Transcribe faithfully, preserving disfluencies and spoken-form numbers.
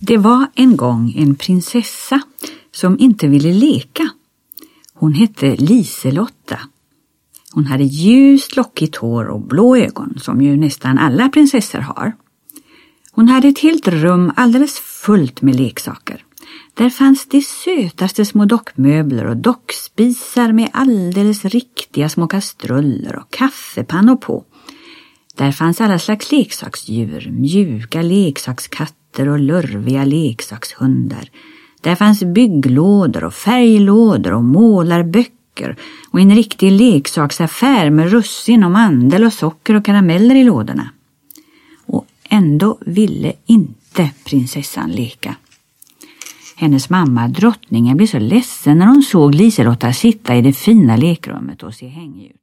Det var en gång en prinsessa som inte ville leka. Hon hette Liselotta. Hon hade ljust lockigt hår och blå ögon som ju nästan alla prinsessor har. Hon hade ett helt rum alldeles fullt med leksaker. Där fanns de sötaste små dockmöbler och dockspisar med alldeles riktiga små kastruller och kaffepannor på. Där fanns alla slags leksaksdjur, mjuka leksakskatter och lurviga leksakshundar. Där fanns bygglådor och färglådor och målarböcker och en riktig leksaksaffär med russin och mandel och socker och karameller i lådorna. Och ändå ville inte prinsessan leka. Hennes mamma, drottningen, blev så ledsen när hon såg Liselotta sitta i det fina lekrummet och se hängdjur.